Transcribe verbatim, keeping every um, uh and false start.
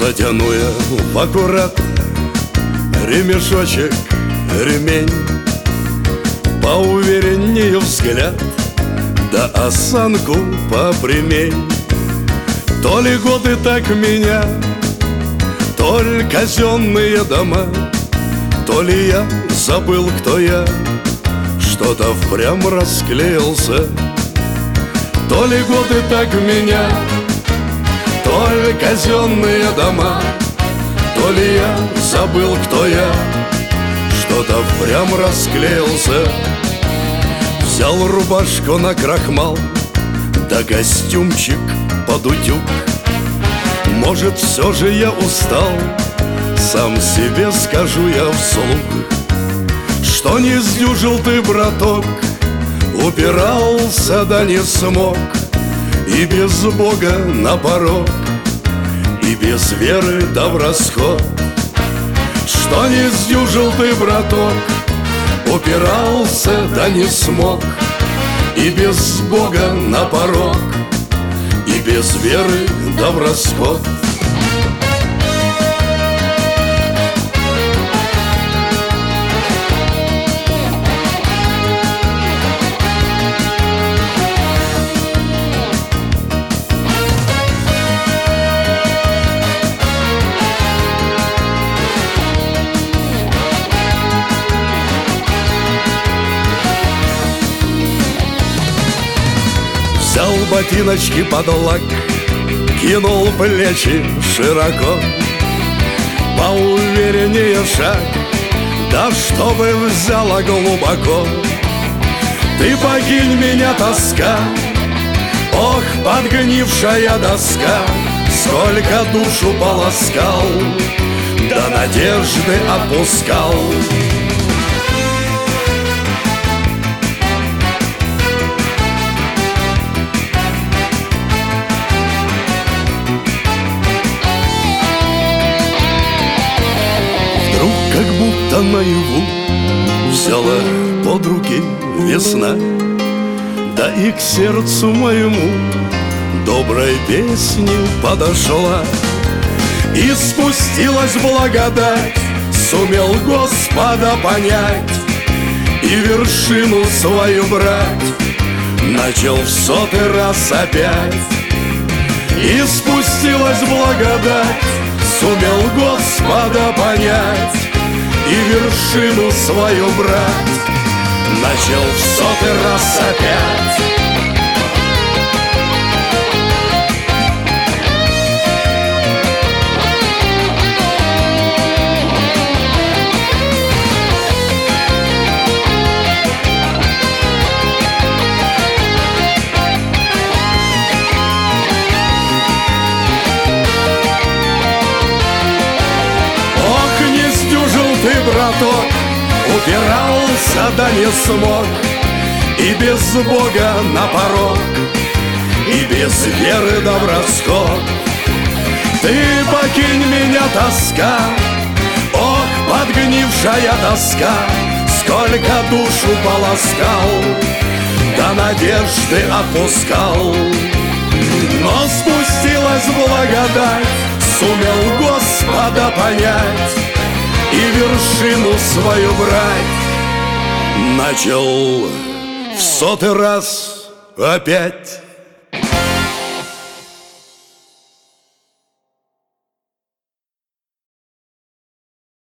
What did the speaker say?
Затяну я в аккурат ремешочек, ремень, поувереннее взгляд, да осанку попрямей. То ли годы так меня, то ли казенные дома, то ли я забыл, кто я, что-то впрямь расклеился. То ли годы так меня, то ли казенные дома, то ли я забыл, кто я, что-то впрямь расклеился. Взял рубашку на крахмал, да костюмчик под утюг. Может, все же я устал, сам себе скажу я вслух, что не сдюжил ты, браток, упирался, да не смог, и без Бога на порог, и без веры да в расход. Что не сдюжил ты, браток, упирался, да не смог, и без Бога на порог, и без веры да в расход. Взял ботиночки под лак, кинул плечи широко, поувереннее шаг, да чтобы взяла глубоко. Ты покинь меня, тоска, ох, подгнившая доска, сколько душу полоскал, да надежды отпускал. Как будто наяву взяла под руки весна, да и к сердцу моему доброй песни подошла. И спустилась благодать, сумел Господа понять и вершину свою брать, начал в сотый раз опять. И спустилась благодать, сумел Господа понять и вершину свою брать, начал в сотый раз опять. Ты, браток, упирался, да не смог, и без Бога на порог, и без веры да в расход. Ты покинь меня, тоска, ох, подгнившая доска, сколько душу полоскал, да надежды отпускал. Но спустилась благодать, сумел Господа понять и вершину свою брать, начал в сотый раз опять.